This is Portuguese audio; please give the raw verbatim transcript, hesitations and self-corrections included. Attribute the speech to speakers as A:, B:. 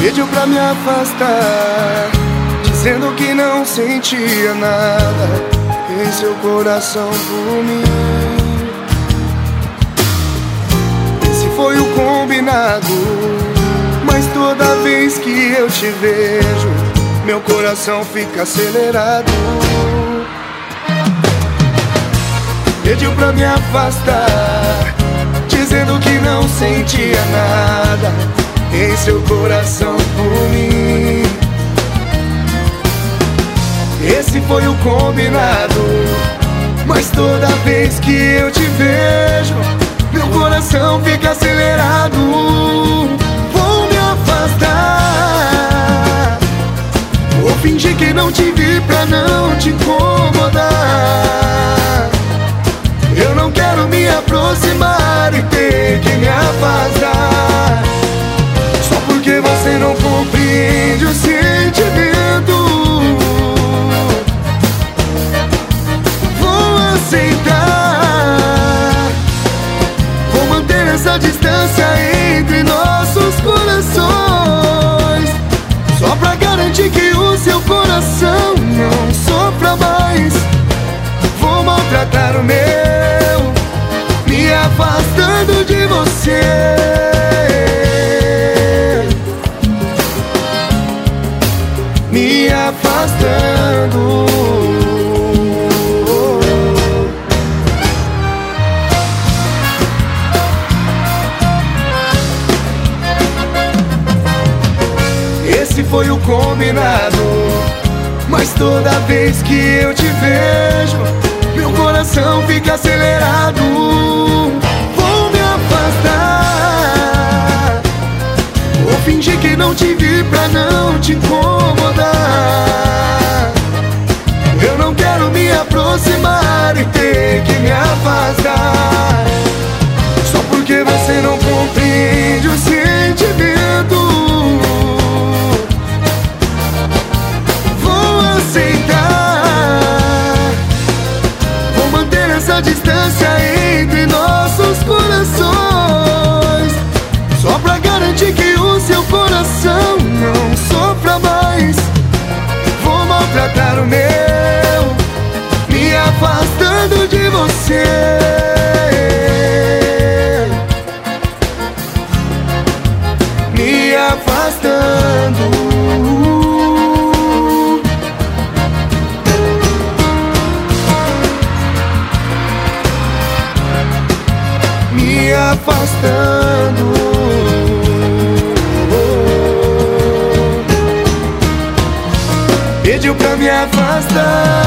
A: Pediu pra me afastar, dizendo que não sentia nada em seu coração por mim. Esse foi o combinado, mas toda vez que eu te vejo, meu coração fica acelerado. Pediu pra me afastar, dizendo que não sentia nada em seu coração por mim. Esse foi o combinado, mas toda vez que eu te vejo, meu coração fica acelerado. Vou me afastar, vou fingir que não te vi pra não te incomodar. Eu não quero me aproximar e ter que me afastar, só porque você não compreende o sentimento. Vou aceitar, vou manter essa distância entre nossos corações, só pra garantir que o seu coração não sofra mais. Vou maltratar o meu, me afastando de você. Me afastando. Esse foi o combinado, mas toda vez que eu te vejo, meu coração fica acelerado. Vou me afastar, vou fingir que não te vi pra não te incomodar. Eu não quero me aproximar e ter que me afastar, só porque você não compreende o sentimento. Vou aceitar, vou manter essa distância entre nossos corações, só pra garantir que o seu coração não sofra mais. Vou maltratar o meu, me afastando de você. Me afastando. Me afastando. Pediu pra me afastar,